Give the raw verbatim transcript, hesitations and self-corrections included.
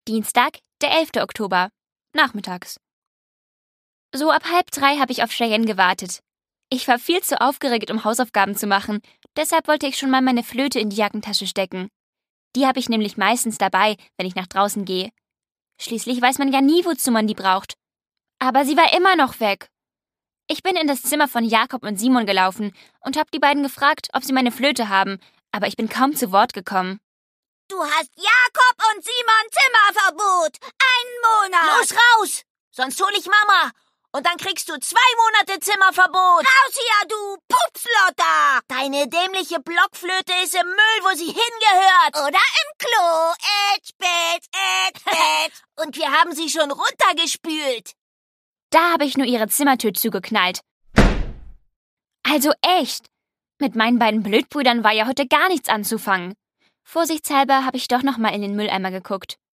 Dienstag, der elfter Oktober, nachmittags. So ab halb drei habe ich auf Cheyenne gewartet. Ich war viel zu aufgeregt, um Hausaufgaben zu machen, deshalb wollte ich schon mal meine Flöte in die Jackentasche stecken. Die habe ich nämlich meistens dabei, wenn ich nach draußen gehe. Schließlich weiß man ja nie, wozu man die braucht. Aber sie war immer noch weg. Ich bin in das Zimmer von Jakob und Simon gelaufen und habe die beiden gefragt, ob sie meine Flöte haben, aber ich bin kaum zu Wort gekommen. Du hast Jakob und Simon Zimmerverbot. Einen Monat. Los, raus! Sonst hol ich Mama. Und dann kriegst du zwei Monate Zimmerverbot. Raus hier, du Pupslotter. Deine dämliche Blockflöte ist im Müll, wo sie hingehört. Oder im Klo. Ätsch, bätsch, ätsch, bätsch. Und wir haben sie schon runtergespült. Da habe ich nur ihre Zimmertür zugeknallt. Also echt. Mit meinen beiden Blödbrüdern war ja heute gar nichts anzufangen. Vorsichtshalber habe ich doch noch mal in den Mülleimer geguckt.